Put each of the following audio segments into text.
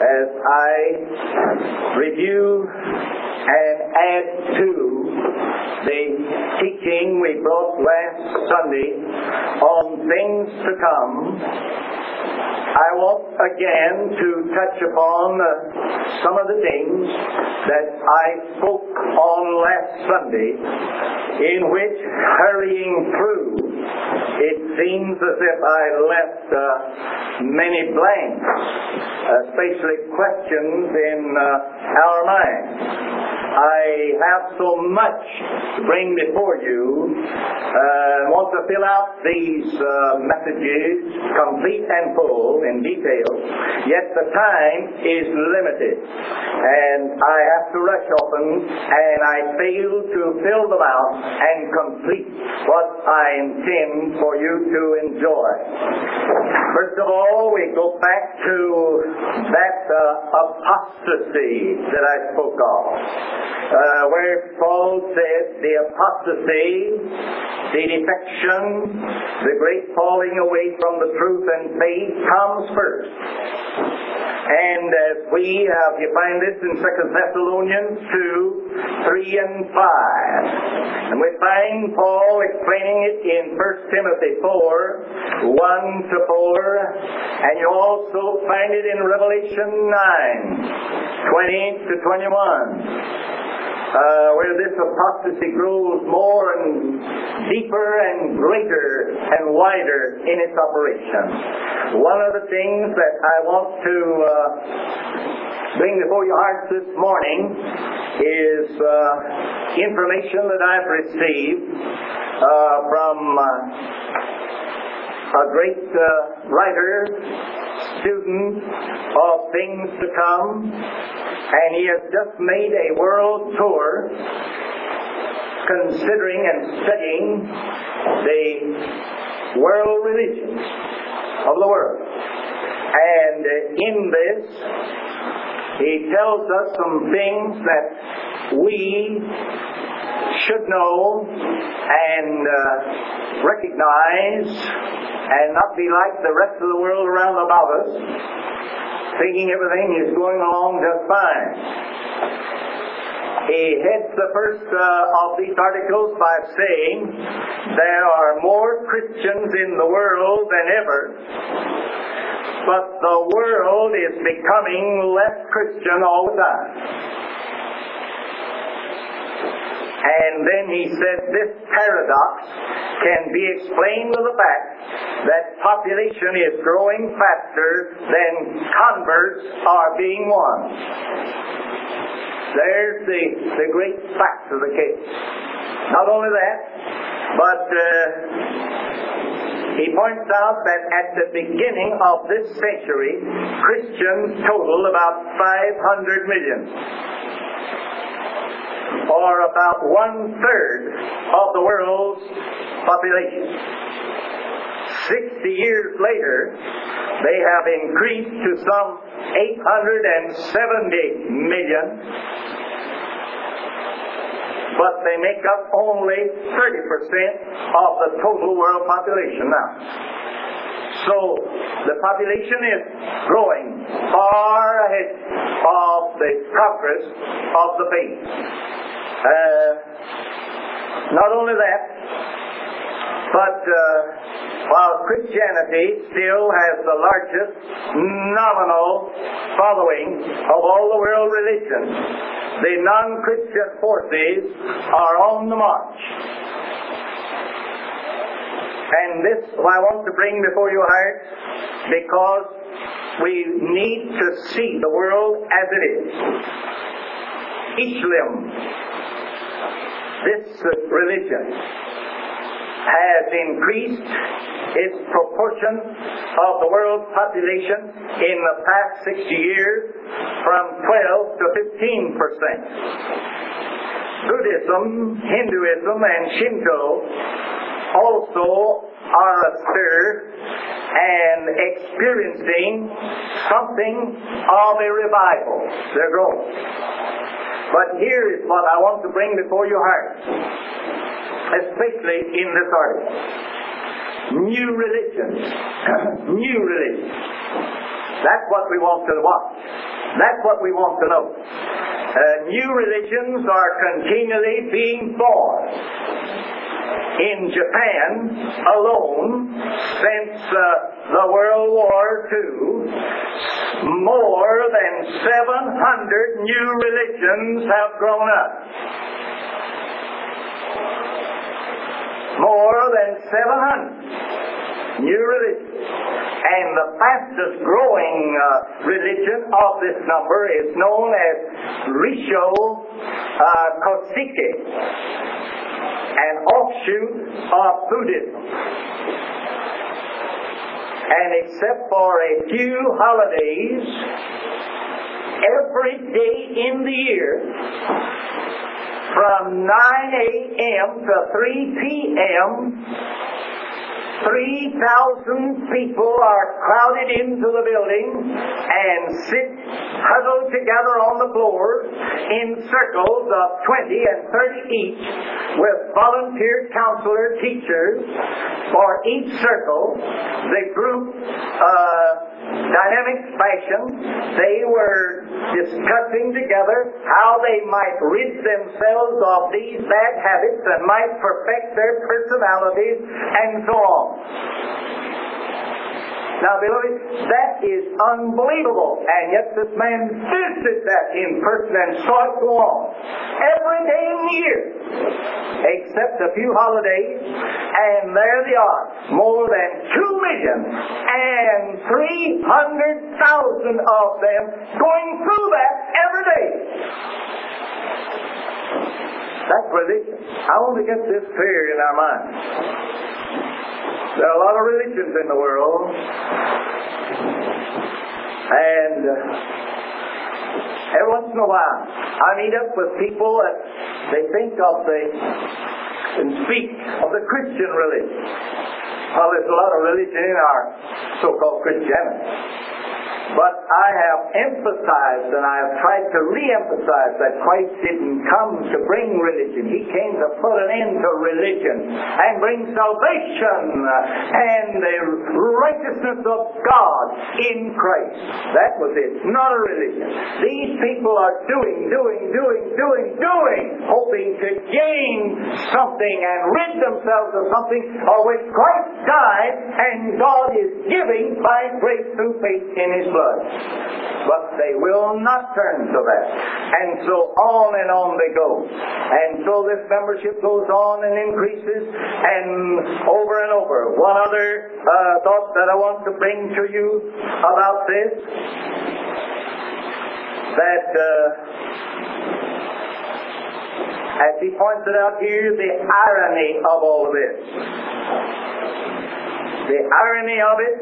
as I review and add to the teaching we brought last Sunday on things to come, I want again to touch upon some of the things that I spoke on last Sunday, in which, hurrying through, it seems as if I left many blanks, especially questions in our minds. I have so much to bring before you. I want to fill out these messages complete and full in detail, yet the time is limited, and I have to rush often, and I fail to fill them out and complete what I intend for you to enjoy. First of all, we go back to that apostasy that I spoke of. Where Paul said the apostasy, the defection, the great falling away from the truth and faith comes first. And as you find this in 2 Thessalonians 2, 3 and 5. And we find Paul explaining it in 1 Timothy 4, 1 to 4. And you also find it in Revelation 9, 20 to 21. Where this apostasy grows more and deeper and greater and wider in its operation. One of the things that I want to bring before your hearts this morning is information that I've received from a great writer, student of things to come, and he has just made a world tour considering and studying the world religions of the world. And in this, he tells us some things that we should know and recognize, and not be like the rest of the world around about us, thinking everything is going along just fine. He heads the first of these articles by saying there are more Christians in the world than ever, but the world is becoming less Christian all the time. And then he said this paradox can be explained with the fact that population is growing faster than converts are being won. There's the great fact of the case. Not only that, but he points out that at the beginning of this century, Christians total about 500 million. Or about 1/3 of the world's population. 60 years later, they have increased to some 870 million, but they make up only 30% of the total world population now. So the population is growing far ahead of the progress of the faith. Not only that, but while Christianity still has the largest nominal following of all the world religions, the non-Christian forces are on the march. And this I want to bring before your heart, because we need to see the world as it is. Islam, this religion, has increased its proportion of the world's population in the past 60 years from 12 to 15%. Buddhism, Hinduism, and Shinto also are astir and experiencing something of a revival. They're growing. But here is what I want to bring before your heart, especially in this article. New religions. New religions. That's what we want to watch. That's what we want to know. New religions are continually being born. In Japan alone, since the World War II, more than 700 new religions have grown up. More than 700 new religions. And the fastest growing religion of this number is known as Risho Kosike, an offshoot of Buddhism. And except for a few holidays, every day in the year, from 9 a.m. to 3 p.m., 3,000 people are crowded into the building and sit huddled together on the floor in circles of 20 and 30 each with volunteer counselor teachers for each circle. The group dynamic fashion, they were discussing together how they might rid themselves of these bad habits and might perfect their personalities and so on. Now, beloved, that is unbelievable. And yet this man visited that in person and saw it go on every day in the year, except a few holidays, and there they are, more than 2,300,000 of them going through that every day. That's religion. I want to get this clear in our minds. There are a lot of religions in the world, and every once in a while I meet up with people that they think of and speak of the Christian religion. Well, there's a lot of religion in our so-called Christianity. But I have emphasized and I have tried to re-emphasize that Christ didn't come to bring religion. He came to put an end to religion and bring salvation and the righteousness of God in Christ. That was it. Not a religion. These people are doing, hoping to gain something and rid themselves of something of which Christ died and God is giving by grace through faith in His blood. But they will not turn to that. And so on and on they go. And so this membership goes on and increases and over. One other thought that I want to bring to you about this, that as he points it out here, the irony of all of this. The irony of it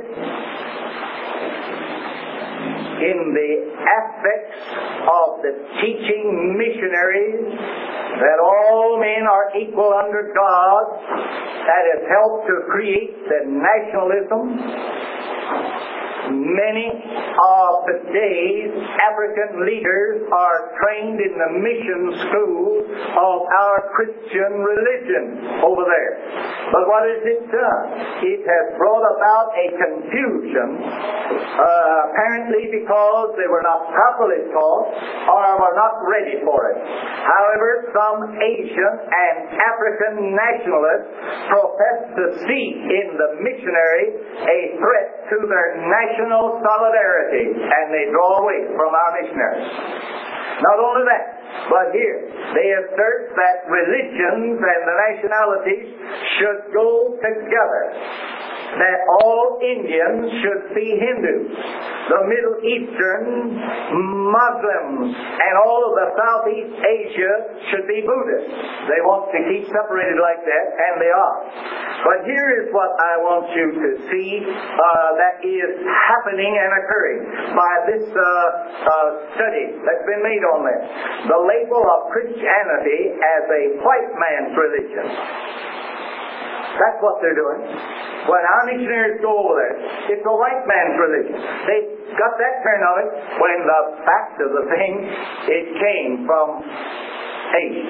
in the aspects of the teaching missionaries that all men are equal under God, that has helped to create the nationalism. Many of today's African leaders are trained in the mission school of our Christian religion over there. But what has it done? It has brought about a confusion, apparently because they were not properly taught or were not ready for it. However, some Asian and African nationalists profess to see in the missionary a threat to their national solidarity, and they draw away from our missionaries. Not only that, but here they assert that religions and the nationalities should go together. That all Indians should be Hindus, the Middle Eastern Muslims, and all of the Southeast Asia should be Buddhists. They want to keep separated like that, and they are. But here is what I want you to see that is happening and occurring by this study that's been made on this. The label of Christianity as a white man's religion. That's what they're doing. When our missionaries go over there, it's a white man's religion. They got that turn on it when the fact of the thing, it came from Asia.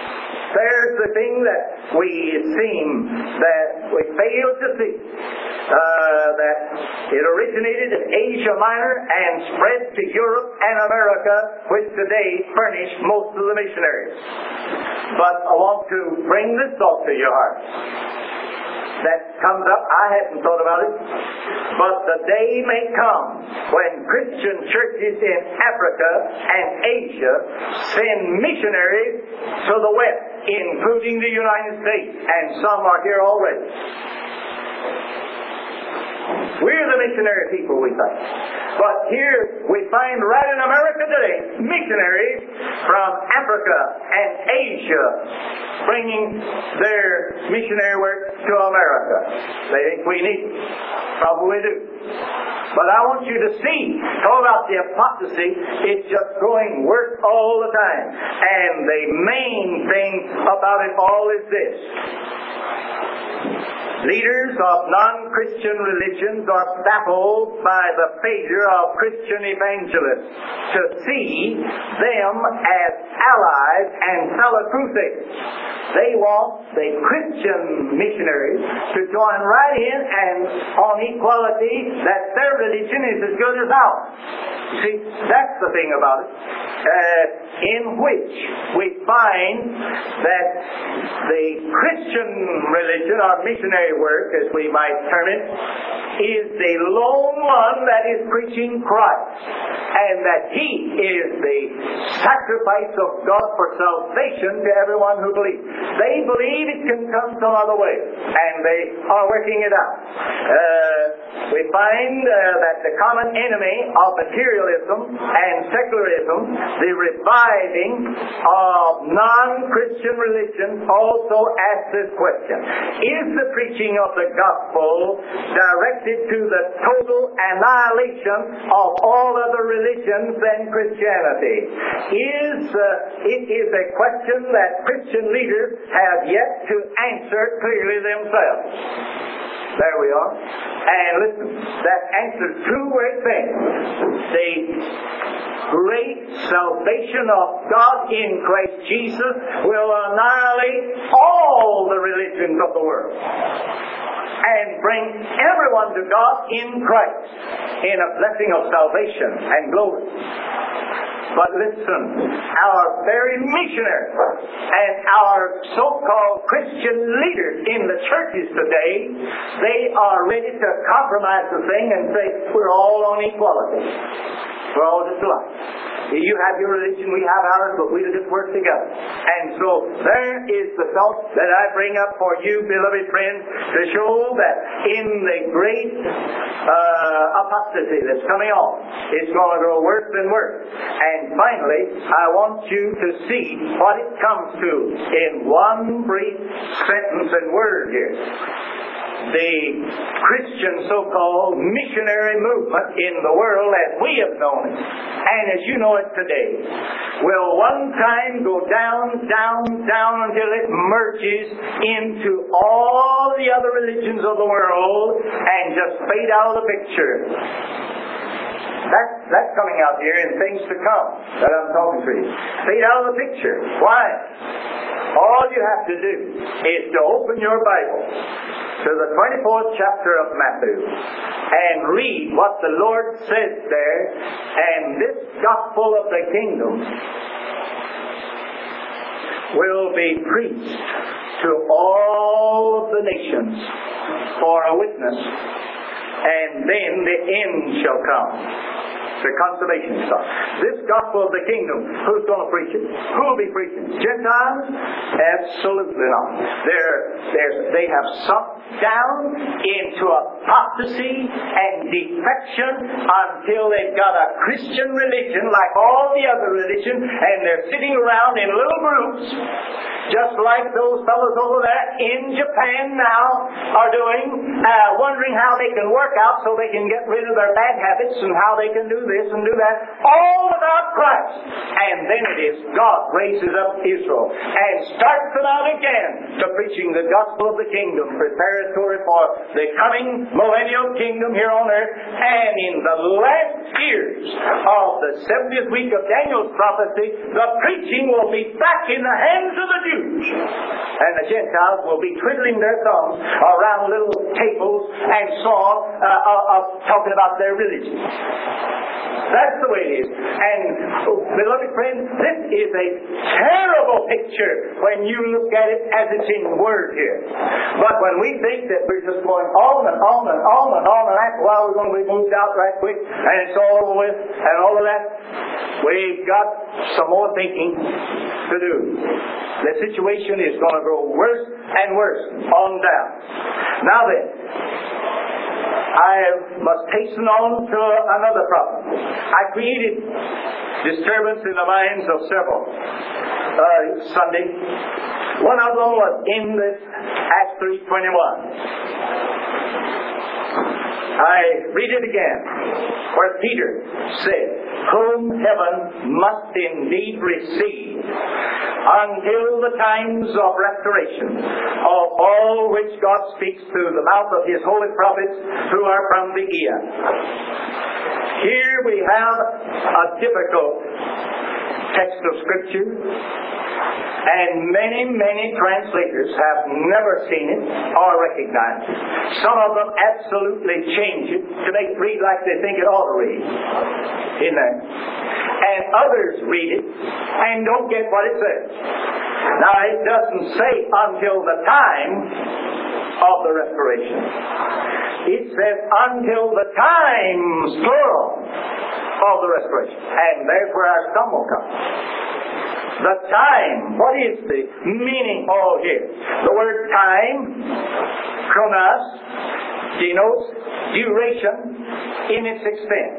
There's the thing that we fail to see. that it originated in Asia Minor and spread to Europe and America, which today furnish most of the missionaries. But I want to bring this thought to your heart. That comes up, I hadn't thought about it, but the day may come when Christian churches in Africa and Asia send missionaries to the West, including the United States, and some are here already. We're the missionary people, we think. But here we find right in America today missionaries from Africa and Asia bringing their missionary work to America. They think we need it. Probably do. But I want you to see, talk about the apostasy, it's just going worse all the time. And the main thing about it all is this. Leaders of non-Christian religions are baffled by the failure of Christian evangelists to see them as allies and fellow crusaders. They want the Christian missionaries to join right in and on equality that their religion is as good as ours. You see, that's the thing about it. In which we find that the Christian religion, or missionary work, as we might term it, is the lone one that is preaching Christ, and that He is the sacrifice of God for salvation to everyone who believes. They believe it can come some other way, and they are working it out. We find that the common enemy of materialism and secularism, the reviving of non-Christian religion, also asks this question: is the preaching of the gospel directed to the total annihilation of all other religions than Christianity? It is a question that Christian leaders have yet to answer clearly themselves. There we are. And listen, that answers two great things. The great salvation of God in Christ Jesus will annihilate all the religions of the world and bring everyone to God in Christ in a blessing of salvation and glory. But listen, our very missionaries and our so-called Christian leaders in the churches today, they are ready to compromise the thing and say, we're all on equality. We're all just alike. You have your religion, we have ours, but we'll just work together. And so there is the thought that I bring up for you, beloved friends, to show that in the great apostasy that's coming on, it's going to grow worse and worse. And finally, I want you to see what it comes to in one brief sentence and word here. The Christian so-called missionary movement in the world as we have known it, and as you know it today, will one time go down, down, down until it merges into all the other religions of the world and just fade out of the picture. That's coming out here in things to come that I'm talking to you. Fade out of the picture. Why? All you have to do is to open your Bible to the 24th chapter of Matthew and read what the Lord says there, and this gospel of the kingdom will be preached to all of the nations for a witness, and then the end shall come. The consummation stuff. This gospel of the kingdom, who's going to preach it? Who will be preaching? Gentiles? Absolutely not. They have sunk down into apostasy and defection until they've got a Christian religion like all the other religions, and they're sitting around in little groups, just like those fellows over there in Japan now are doing, wondering how they can work out so they can get rid of their bad habits and how they can do this and do that, all without Christ. And then it is God raises up Israel and starts them out again to preaching the gospel of the kingdom, preparatory for the coming millennial kingdom here on earth. And in the last years of the 70th week of Daniel's prophecy, the preaching will be back in the hands of the Jews. And the Gentiles will be twiddling their thumbs around little tables and so on, talking about their religion. That's the way it is. And, beloved friends, this is a terrible picture when you look at it as it's in Word here. But when we think that we're just going on and on and on and on, and after a while we're going to be moved out right quick, and it's all over with, and all of that, we've got some more thinking to do. The situation is going to grow worse and worse on down. Now then, I must hasten on to another problem. I created disturbance in the minds of several Sunday. One of them was in this Acts 3:21. I read it again, where Peter said, whom heaven must indeed receive until the times of restoration of all which God speaks through the mouth of His holy prophets who are from the eon. Here we have a difficult text of Scripture, and many, many translators have never seen it or recognized it. Some of them absolutely change it to make it read like they think it ought to read. In there. And others read it and don't get what it says. Now, it doesn't say until the time of the restoration. It says until the times, plural, of the restoration. And there's where our stumble comes. The time. What is the meaning of here? The word time, chronos, denotes duration in its extent,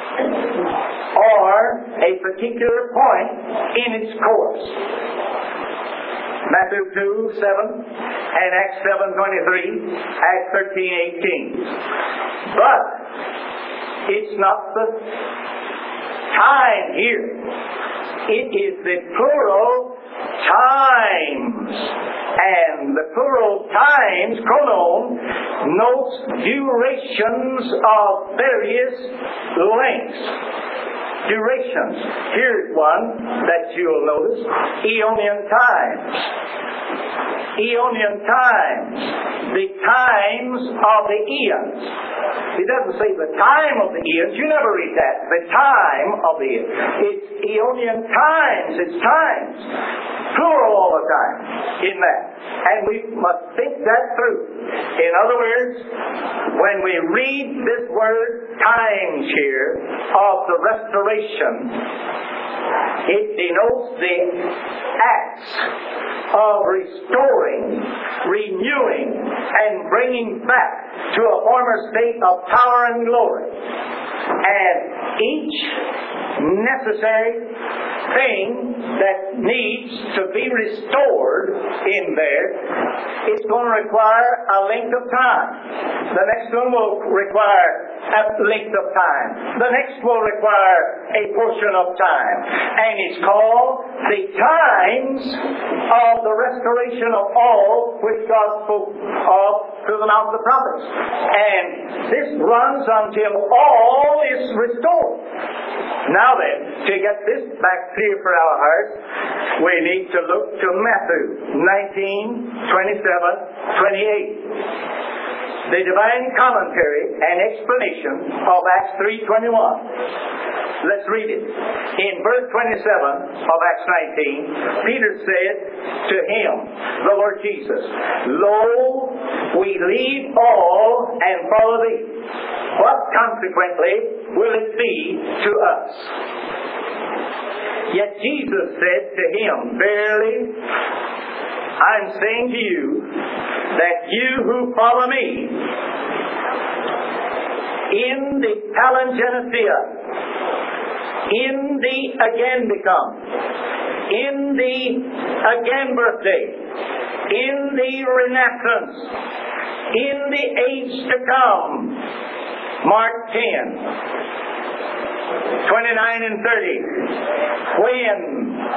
or a particular point in its course. Matthew 2:7 and Acts 7:23, Acts 13:18. But it's not the time here. It is the plural times. And the plural times, chronon, notes durations of various lengths. Durations. Here's one that you'll notice. Aeonian times. Aeonian times. The times of the eons. It doesn't say the time of the eons. You never read that. The time of the eons. It's Aeonian times. It's times. Plural all the time in that. And we must think that through. In other words, when we read this word times here of the restoration, it denotes the acts of restoring, renewing, and bringing back to a former state of power and glory. And each necessary thing that needs to be restored in there is going to require a length of time. The next one will require a length of time. The next will require a portion of time. And it's called the times of the restoration of all which God spoke of through the mouth of the prophets. And this runs until all is restored. Now then, to get this back clear for our hearts, we need to look to Matthew 19:27-28. The divine commentary and explanation of Acts 3:21. Let's read it. In verse 27 of Acts 19, Peter said to him, the Lord Jesus, Lo, we leave all and follow thee. What consequently will it be to us? Yet Jesus said to him, Verily, I'm saying to you that you who follow me in the palingenesia, in the again become, in the again birthday, in the renaissance, in the age to come, Mark 10, 29 and 30, when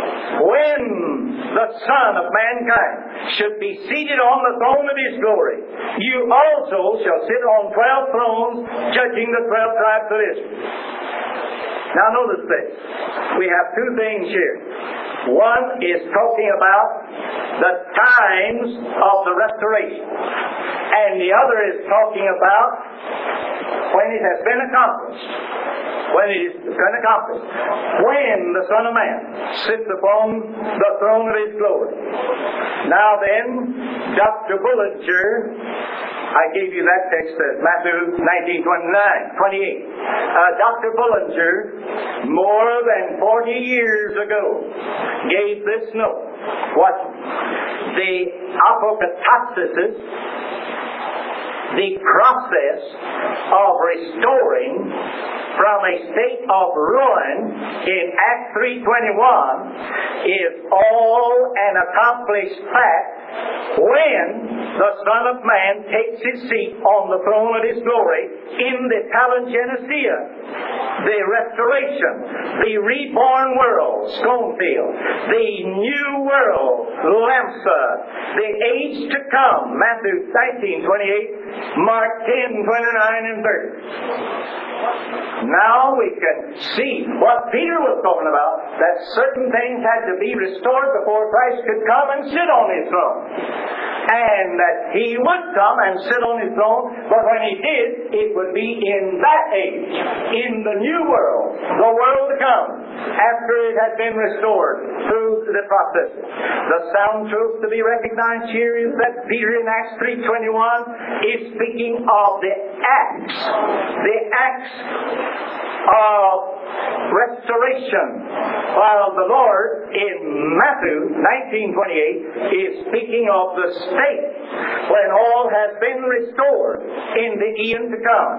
when the Son of Mankind should be seated on the throne of His glory, you also shall sit on 12 thrones, judging the 12 tribes of Israel. Now notice this. We have two things here. One is talking about the times of the restoration, and the other is talking about when it has been accomplished. When it is been accomplished. When the Son of Man sits upon the throne of His glory. Now then, Dr. Bullinger, I gave you that text, Matthew 19:28. Dr. Bullinger, more than 40 years ago, gave this note. What? The apokatastasis, the process of restoring from a state of ruin in Acts 3:21 is all an accomplished fact when the Son of Man takes His seat on the throne of His glory in the palingenesia, the restoration, the reborn world, Schoenfield, the new world, Lamsa, the age to come, Matthew 19:28, Mark 10:29 and 30. Now we can see what Peter was talking about, that certain things had to be restored before Christ could come and sit on His throne. And that He would come and sit on His throne, but when He did, it would be in that age, in the new world, the world to come, after it had been restored through the process. The sound truth to be recognized here is that Peter in Acts 3:21 is speaking of the acts of restoration, while the Lord in Matthew 19:28 is speaking of the state when all has been restored in the eon to come.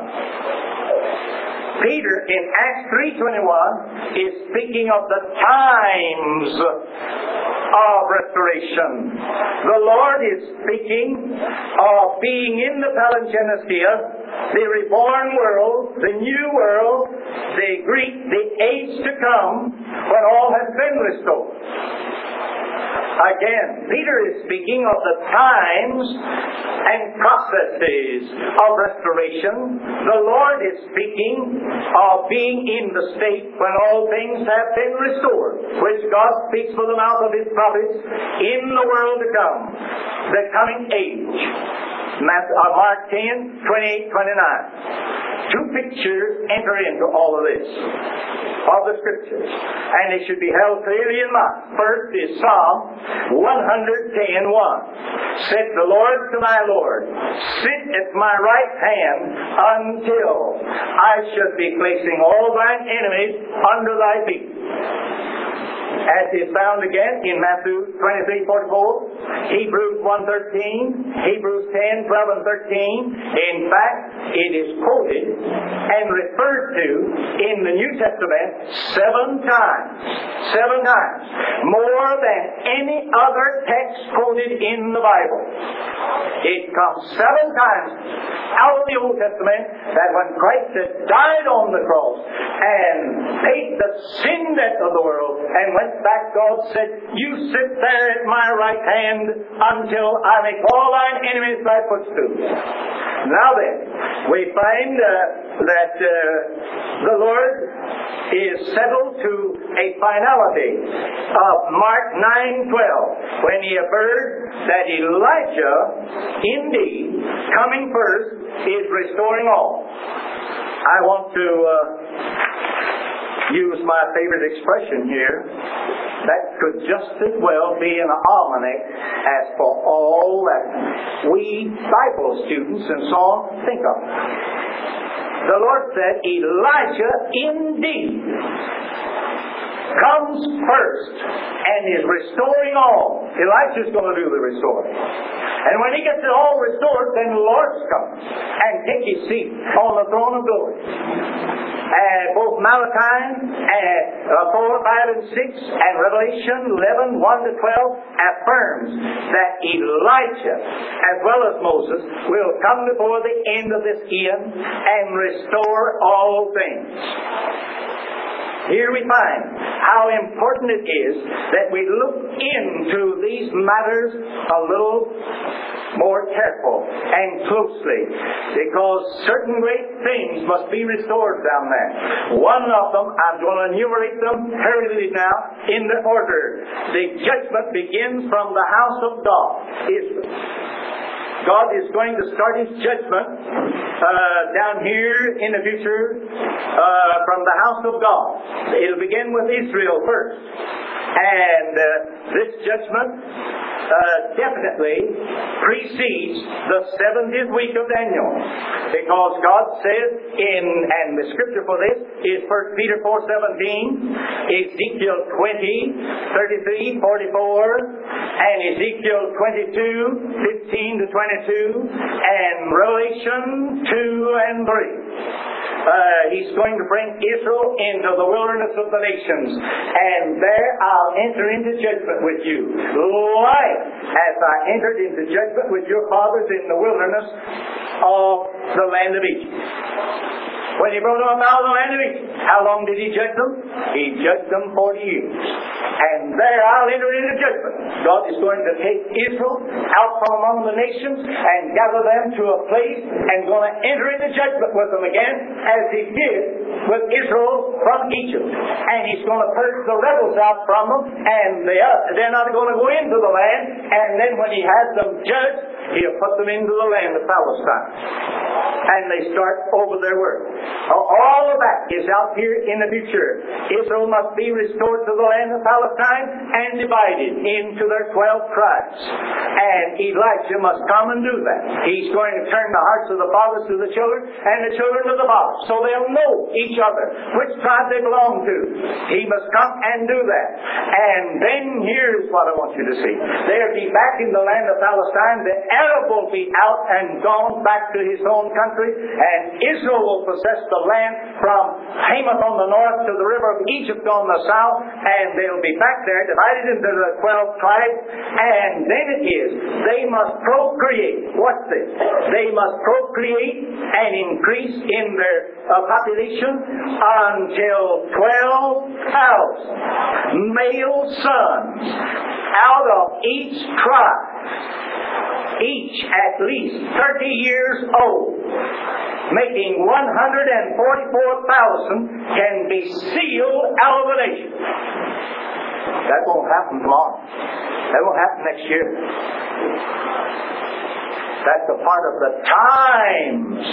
Peter in Acts 3:21 is speaking of the times of restoration. The Lord is speaking of being in the palingenesia, the reborn world, the new world, the age to come, when all has been restored. Again, Peter is speaking of the times and processes of restoration. The Lord is speaking of being in the state when all things have been restored, which God speaks for the mouth of His prophets in the world to come, the coming age. Mark 10:28-29. Two pictures enter into all of this, of the Scriptures, and they should be held clearly in mind. First is Psalm 110:1. Said the Lord to my Lord, sit at my right hand until I should be placing all thine enemies under thy feet. As is found again in Matthew 23:44, Hebrews 1:13, Hebrews 10:12 and 13. In fact, it is quoted and referred to in the New Testament 7 times. 7 times. More than any other text quoted in the Bible. It comes 7 times out of the Old Testament that when Christ had died on the cross and paid the sin debt of the world and went back, God said, you sit there at my right hand until I make all thine enemies thy footstool. Now then, we find that the Lord is settled to a finality of Mark 9:12, when He averred that Elijah, indeed, coming first, is restoring all. I want to use my favorite expression here. That could just as well be an almanac as for all that we Bible students and so on think of. The Lord said, Elijah indeed comes first and is restoring all. Elijah's going to do the restoring. And when he gets it all restored, then the Lord comes and takes His seat on the throne of glory. Both Malachi 4, 5, and 6 and Revelation 11, 1-12 affirms that Elijah, as well as Moses, will come before the end of this eon and restore all things. here we find how important it is that we look into these matters a little more careful and closely, because certain great things must be restored down there. One of them, I'm going to enumerate them hurriedly now in the order. The judgment begins from the house of God, Israel. God is going to start His judgment down here in the future from the house of God. It'll begin with Israel first. And this judgment definitely precedes the 70th week of Daniel, because God says and the scripture for this is 1 Peter 4:17, Ezekiel 20, 33, 44, and Ezekiel 22, 15 to 22, and Revelation 2 and 3. He's going to bring Israel into the wilderness of the nations, and there I'll enter into judgment with you, like as I entered into judgment with your fathers in the wilderness of the land of Egypt. When He brought them out of the land of Egypt, how long did He judge them? He judged them 40 years. And there I'll enter into judgment. God is going to take Israel out from among the nations and gather them to a place and going to enter into judgment with them again, as He did with Israel from Egypt. And He's going to purge the rebels out from them, and they're not going to go into the land. And then when He has them judged, He'll put them into the land of Palestine. And they start over their work. All of that is out here in the future. Israel must be restored to the land of Palestine and divided into their 12 tribes. And Elijah must come and do that. He's going to turn the hearts of the fathers to the children and the children to the fathers, so they'll know each other, which tribe they belong to. He must come and do that. And then here's what I want you to see. They'll be back in the land of Palestine. The Arab will be out and gone back to his own country, and Israel will possess the land from Hamath on the north to the river of Egypt on the south, and they'll be back there divided into the 12 tribes. And then it is they must procreate. What's this? They must procreate and increase in their population until 12,000 male sons out of each tribe, each at least 30 years old, making 144,000 can be sealed out of the nation. That won't happen tomorrow. That won't happen next year. That's a part of the times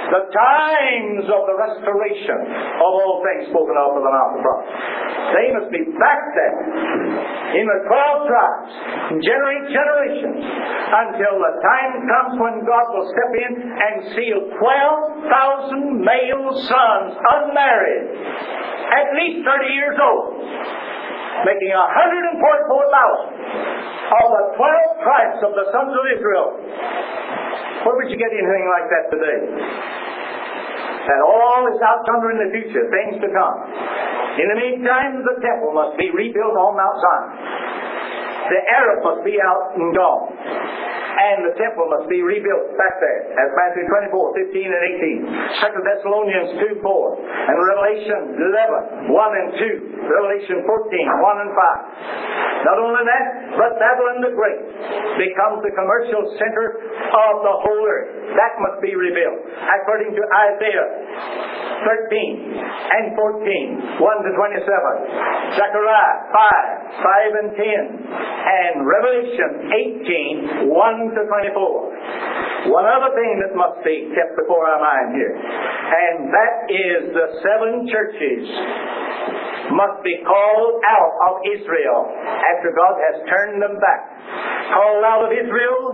of the restoration of all things spoken of in the mouth of the prophet. They must be back there in the 12 tribes, generations, until the time comes when God will step in and seal 12,000 male sons, unmarried, at least 30 years old, making 144,000 of the 12 tribes of the sons of Israel. Where would you get anything like that today? That all is outcome in the future, things to come. In the meantime, the temple must be rebuilt on Mount Zion. The Arab must be out and gone. And the temple must be rebuilt back there, as Matthew 24, 15 and 18. 2 Thessalonians 2, 4. And Revelation 11, 1 and 2. Revelation 14, 1 and 5. Not only that, but Babylon the Great becomes the commercial center of the whole earth. That must be rebuilt, according to Isaiah 13 and 14, 1 to 27. Zechariah 5 and 10. And Revelation 18, 1 to 24. One other thing that must be kept before our mind here, and that is the 7 churches must be called out of Israel after God has turned them back. Called out of Israel,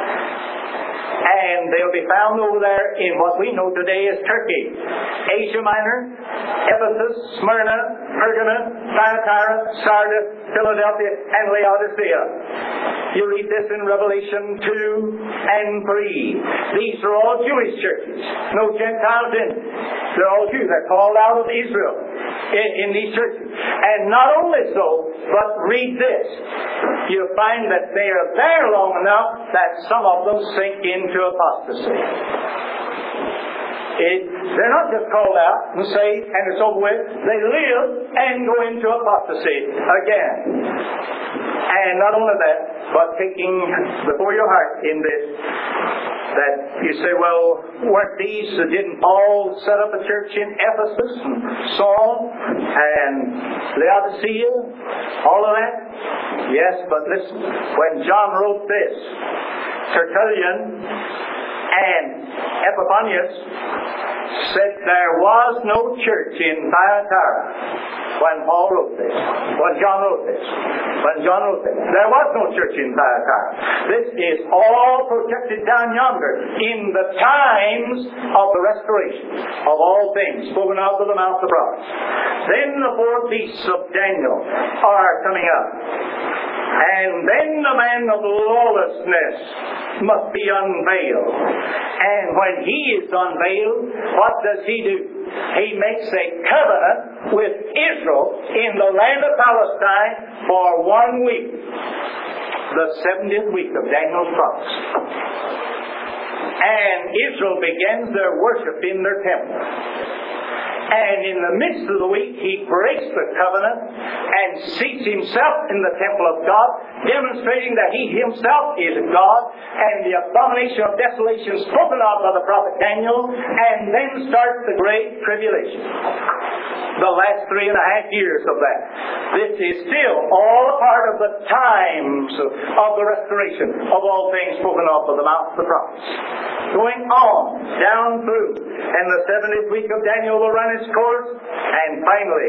and they'll be found over there in what we know today as Turkey, Asia Minor, Ephesus, Smyrna, Pergamum, Thyatira, Sardis, Philadelphia, and Laodicea. You read this in Revelation 2 and 3. These are all Jewish churches. No Gentiles in them. They're all Jews. They're called out of Israel in these churches. And not only so, but read this. You'll find that they are there long enough that some of them sink into apostasy. They're not just called out and saved and it's over with. They live and go into apostasy again. And not only that, but taking before your heart in this, that you say, well, didn't Paul set up a church in Ephesus and so on, and Laodicea, all of that? Yes, but listen, when John wrote this, Tertullian and Epiphanius said there was no church in Thyatira when Paul wrote this, when John wrote this. There was no church in Thyatira. This is all projected down yonder in the times of the restoration of all things, spoken of to the mouth of the prophets. Then the four beasts of Daniel are coming up. And then the man of lawlessness must be unveiled. And when he is unveiled, what does he do? He makes a covenant with Israel in the land of Palestine for 1 week. The 70th week of Daniel's prophecy. And Israel begins their worship in their temple. And in the midst of the week, he breaks the covenant and seats himself in the temple of God, demonstrating that he himself is God, and the abomination of desolation spoken of by the prophet Daniel, and then starts the great tribulation. The last 3.5 years of that. This is still all a part of the times of the restoration of all things spoken of by the mouth of the prophets. Going on, down through, and the 70th week of Daniel will run its course, and finally,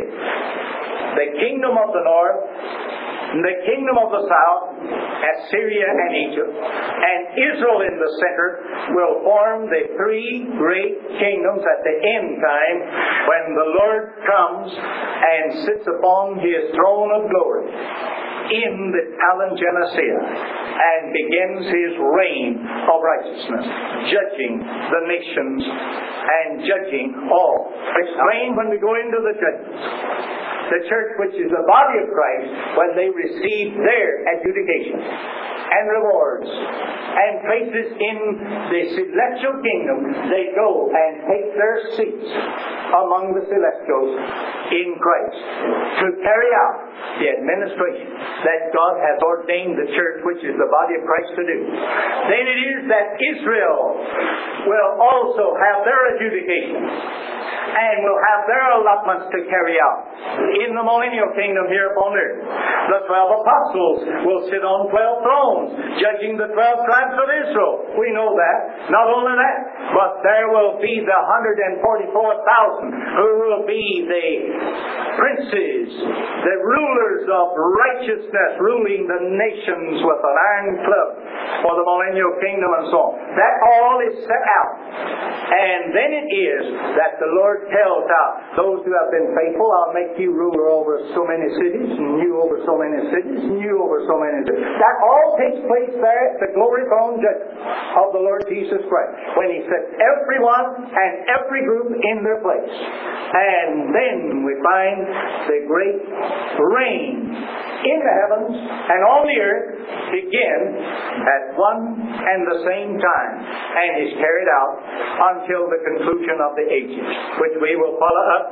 the kingdom of the north, the kingdom of the south, Assyria and Egypt, and Israel in the center will form the 3 great kingdoms at the end time when the Lord comes and sits upon His throne of glory in the palingenesia and begins His reign of righteousness, judging the nations and judging all. Explain when we go into the judgments. The church, which is the body of Christ, when they receive their adjudication and rewards and places in the celestial kingdom, they go and take their seats among the celestials in Christ to carry out the administration that God has ordained the church, which is the body of Christ, to do. Then it is that Israel will also have their adjudication and will have their allotments to carry out in the millennial kingdom here upon earth. The 12 apostles will sit on 12 thrones, judging the 12 tribes of Israel. We know that. Not only that, but there will be the 144,000 who will be the princes, the rulers of righteousness, ruling the nations with an iron club for the millennial kingdom and so on. That all is set out. And then it is that the Lord tells out, those who have been faithful, I'll make you ruler over so many cities, and you over so many cities, and you over so many cities. That all takes place there at the glory throne judgment of the Lord Jesus Christ, when He sets everyone and every group in their place. And then we find the great reign in the heavens and on the earth begin at one and the same time, and is carried out until the conclusion of the ages, which we will follow up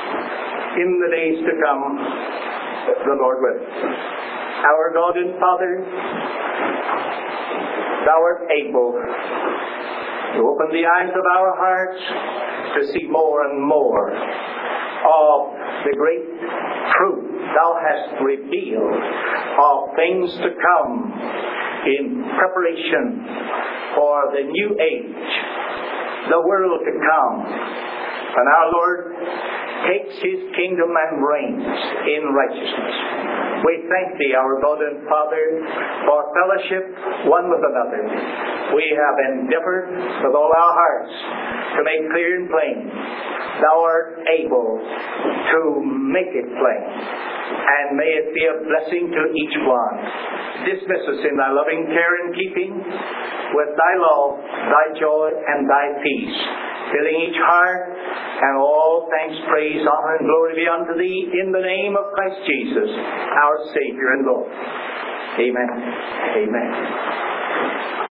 in the days to come, the Lord willing. Our God and Father, Thou art able to open the eyes of our hearts to see more and more of the great truth Thou hast revealed of things to come in preparation for the new age, the world to come. And our Lord takes His kingdom and reigns in righteousness. We thank Thee, our God and Father, for fellowship one with another. We have endeavored with all our hearts to make clear and plain. Thou art able to make it plain. And may it be a blessing to each one. Dismiss us in Thy loving care and keeping with Thy love, Thy joy, and Thy peace, filling each heart, and all thanks, praise, honor, and glory be unto Thee in the name of Christ Jesus, our Savior and Lord. Amen. Amen.